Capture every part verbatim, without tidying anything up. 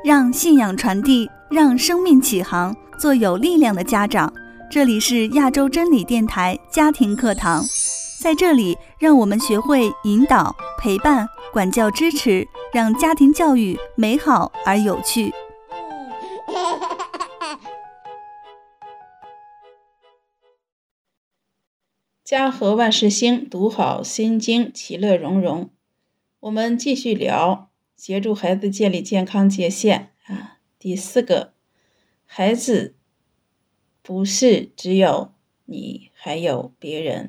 让信仰传递，让生命启航，做有力量的家长。这里是亚洲真理电台家庭课堂，在这里让我们学会引导、陪伴、管教、支持，让家庭教育美好而有趣。 家和万事兴，读好心经，其乐融融。我们继续聊协助孩子建立健康界限啊。第四个，孩子不是只有你，还有别人。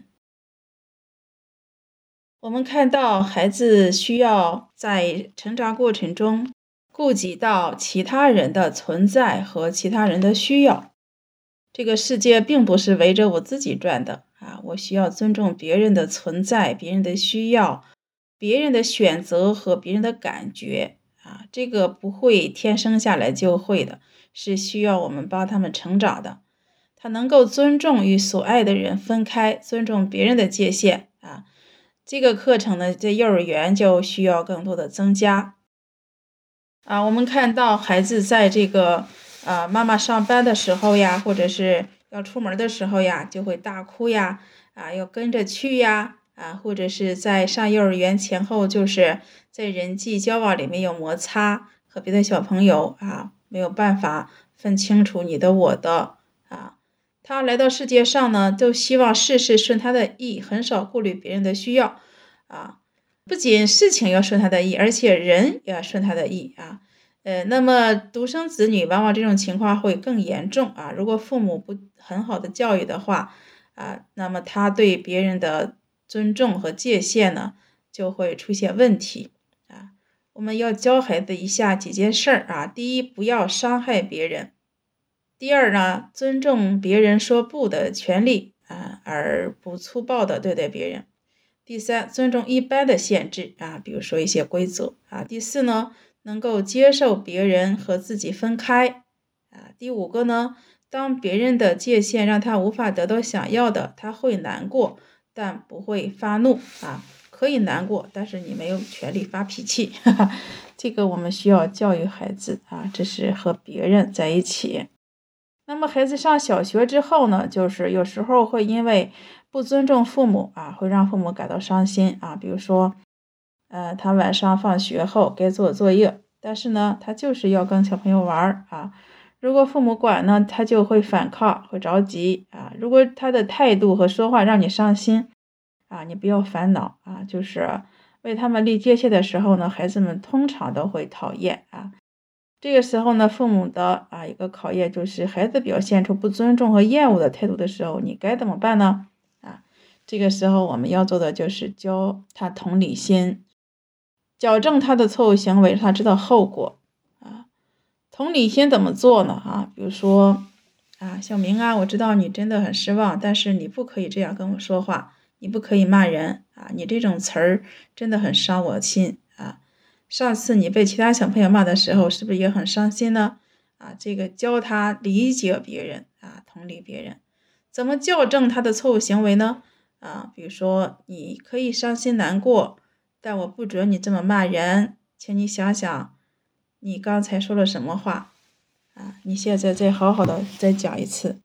我们看到孩子需要在成长过程中顾及到其他人的存在和其他人的需要。这个世界并不是围着我自己转的啊，我需要尊重别人的存在、别人的需要、别人的选择和别人的感觉啊，这个不会天生下来就会的，是需要我们帮他们成长的。他能够尊重与所爱的人分开，尊重别人的界限啊。这个课程呢，在幼儿园就需要更多的增加啊。我们看到孩子在这个啊，妈妈上班的时候呀，或者是要出门的时候呀，就会大哭呀，啊，要跟着去呀，啊，或者是在上幼儿园前后，就是在人际交往里面有摩擦，和别的小朋友啊没有办法分清楚你的我的啊。他来到世界上呢，都希望事事顺他的意，很少顾虑别人的需要啊。不仅事情要顺他的意，而且人也要顺他的意啊。呃，那么独生子女往往这种情况会更严重啊。如果父母不很好的教育的话啊，那么他对别人的尊重和界限呢，就会出现问题啊。我们要教孩子以下几件事儿啊。第一，不要伤害别人；第二呢，尊重别人说不的权利啊，而不粗暴的对待别人；第三，尊重一般的限制啊，比如说一些规则啊；第四呢，能够接受别人和自己分开啊。第五个呢，当别人的界限让他无法得到想要的，他会难过，但不会发怒啊。可以难过，但是你没有权利发脾气哈哈。这个我们需要教育孩子啊，这是和别人在一起。那么孩子上小学之后呢，就是有时候会因为不尊重父母啊，会让父母感到伤心啊。比如说呃，他晚上放学后该做作业，但是呢，他就是要跟小朋友玩啊。如果父母管呢，他就会反抗，会着急啊。如果他的态度和说话让你伤心啊，你不要烦恼啊，就是为他们立界限的时候呢，孩子们通常都会讨厌啊。这个时候呢，父母的啊一个考验就是孩子表现出不尊重和厌恶的态度的时候，你该怎么办呢？啊，这个时候我们要做的就是教他同理心，矫正他的错误行为，让他知道后果啊。同理心怎么做呢？啊，比如说啊，小明啊，我知道你真的很失望，但是你不可以这样跟我说话，你不可以骂人啊，你这种词儿真的很伤我心啊。上次你被其他小朋友骂的时候，是不是也很伤心呢？啊，这个教他理解别人啊，同理别人。怎么校正他的错误行为呢？啊，比如说你可以伤心难过，但我不准你这么骂人，请你想想你刚才说了什么话啊？你现在再好好的再讲一次。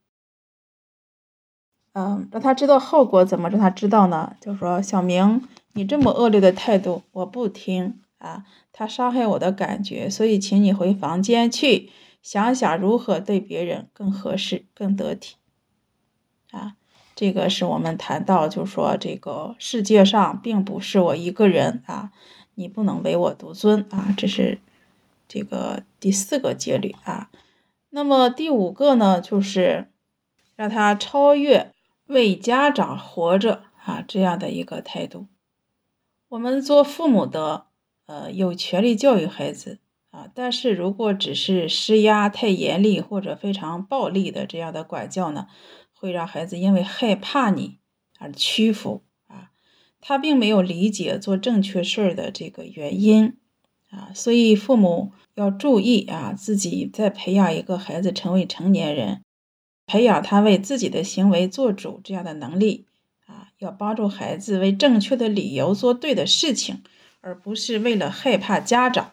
嗯，让他知道后果。怎么让他知道呢？就说小明，你这么恶劣的态度我不听啊，他伤害我的感觉，所以请你回房间去想想如何对别人更合适更得体啊。这个是我们谈到，就是说这个世界上并不是我一个人啊，你不能唯我独尊啊，这是这个第四个戒律啊。那么第五个呢，就是让他超越为家长活着啊这样的一个态度。我们做父母的呃有权利教育孩子啊，但是如果只是施压太严厉或者非常暴力的这样的管教呢，会让孩子因为害怕你而屈服啊，他并没有理解做正确事儿的这个原因啊，所以父母要注意啊，自己在培养一个孩子成为成年人，培养他为自己的行为做主这样的能力啊，要帮助孩子为正确的理由做对的事情，而不是为了害怕家长，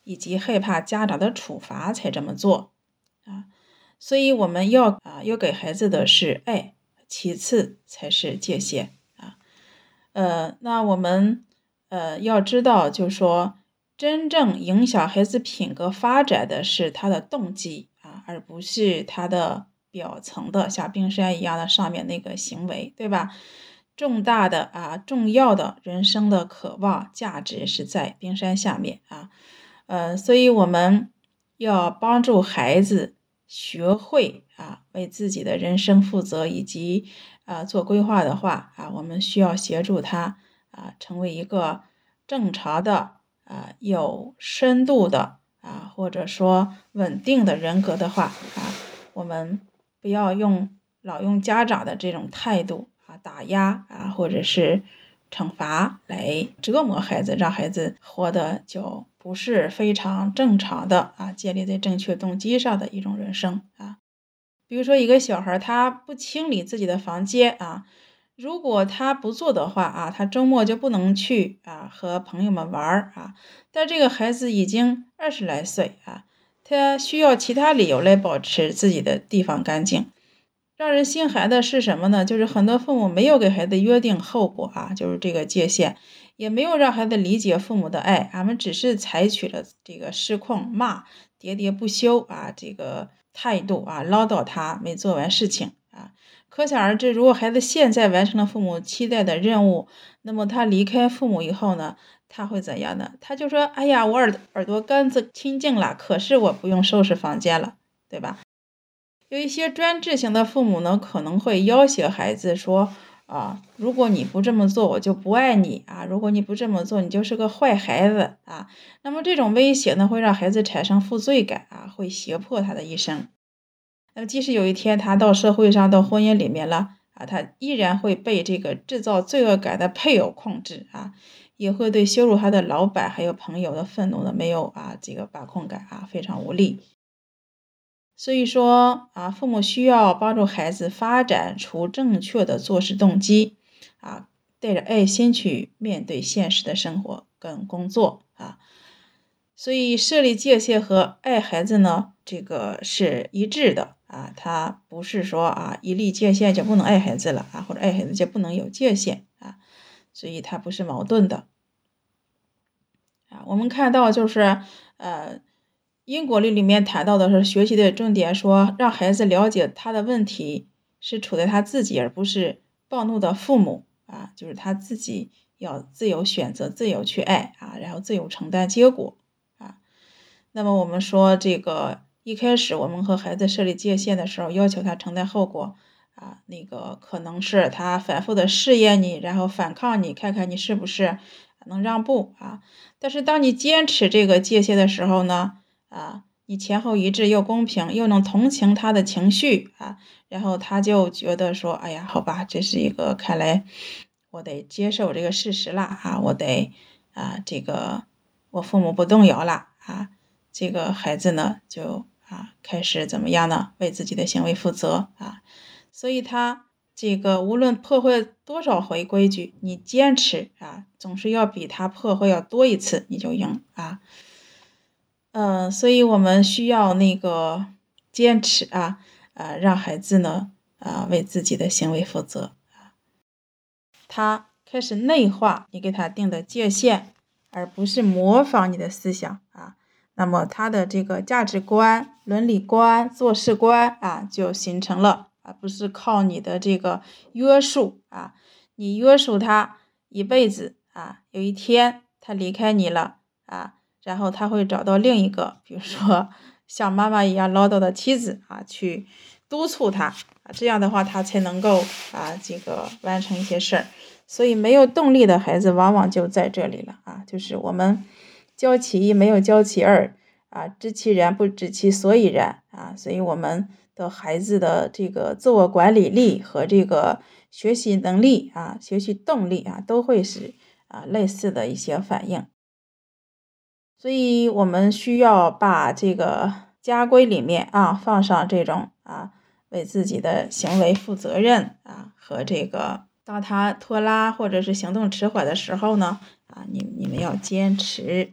以及害怕家长的处罚才这么做啊。所以我们要啊要给孩子的是爱，其次才是界限啊。呃，那我们呃要知道，就是说真正影响孩子品格发展的是他的动机啊，而不是他的表层的像冰山一样的上面那个行为，对吧？重大的啊重要的人生的渴望价值是在冰山下面啊。呃，所以我们要帮助孩子学会啊为自己的人生负责，以及啊做规划的话啊，我们需要协助他啊成为一个正常的啊有深度的啊或者说稳定的人格的话啊，我们不要用老用家长的这种态度啊打压啊或者是惩罚来折磨孩子，让孩子活得就不是非常正常的啊，建立在正确动机上的一种人生啊。比如说一个小孩他不清理自己的房间啊，如果他不做的话啊，他周末就不能去啊和朋友们玩啊。但这个孩子已经二十来岁啊，他需要其他理由来保持自己的地方干净。让人心寒的是什么呢？就是很多父母没有给孩子约定后果啊，就是这个界限，也没有让孩子理解父母的爱，俺们只是采取了这个失控骂、喋喋不休啊这个态度啊，唠叨他没做完事情啊。可想而知，如果孩子现在完成了父母期待的任务，那么他离开父母以后呢，他会怎样呢？他就说：“哎呀，我耳耳朵根子清净了，可是我不用收拾房间了，对吧？”有一些专制型的父母呢，可能会要挟孩子说啊，如果你不这么做，我就不爱你啊！如果你不这么做，你就是个坏孩子啊！那么这种威胁呢，会让孩子产生负罪感啊，会胁迫他的一生。那么即使有一天他到社会上、到婚姻里面了啊，他依然会被这个制造罪恶感的配偶控制啊，也会对羞辱他的老板还有朋友的愤怒的没有啊这个把控感啊，非常无力。所以说啊，父母需要帮助孩子发展出正确的做事动机啊，带着爱心去面对现实的生活跟工作啊。所以设立界限和爱孩子呢，这个是一致的啊，它不是说啊一立界限就不能爱孩子了啊，或者爱孩子就不能有界限啊，所以它不是矛盾的啊。我们看到就是呃。因果律里面谈到的是学习的重点，说让孩子了解他的问题是处在他自己，而不是暴怒的父母啊，就是他自己要自由选择、自由去爱啊，然后自由承担结果啊。那么我们说这个一开始我们和孩子设立界限的时候，要求他承担后果啊，那个可能是他反复的试验你，然后反抗你，看看你是不是能让步啊。但是当你坚持这个界限的时候呢？啊，你前后一致又公平，又能同情他的情绪啊，然后他就觉得说，哎呀，好吧，这是一个看来我得接受这个事实了啊，我得啊，这个我父母不动摇了啊，这个孩子呢就啊开始怎么样呢？为自己的行为负责啊，所以他这个无论破坏多少回规矩，你坚持啊，总是要比他破坏要多一次，你就赢啊。嗯、呃，所以我们需要那个坚持啊，呃，让孩子呢，啊、呃，为自己的行为负责啊。他开始内化你给他定的界限，而不是模仿你的思想啊。那么他的这个价值观、伦理观、做事观啊，就形成了，而不是靠你的这个约束啊。你约束他一辈子啊，有一天他离开你了啊。然后他会找到另一个，比如说像妈妈一样唠叨的妻子啊，去督促他啊，这样的话他才能够啊这个完成一些事儿。所以没有动力的孩子往往就在这里了啊，就是我们教其一没有教其二啊，知其然不知其所以然啊，所以我们的孩子的这个自我管理力和这个学习能力啊、学习动力啊，都会是啊类似的一些反应。所以我们需要把这个家规里面啊放上这种啊为自己的行为负责任啊和这个当他拖拉或者是行动迟缓的时候呢啊你你们要坚持啊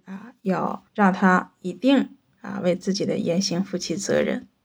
要让他一定啊为自己的言行负起责任。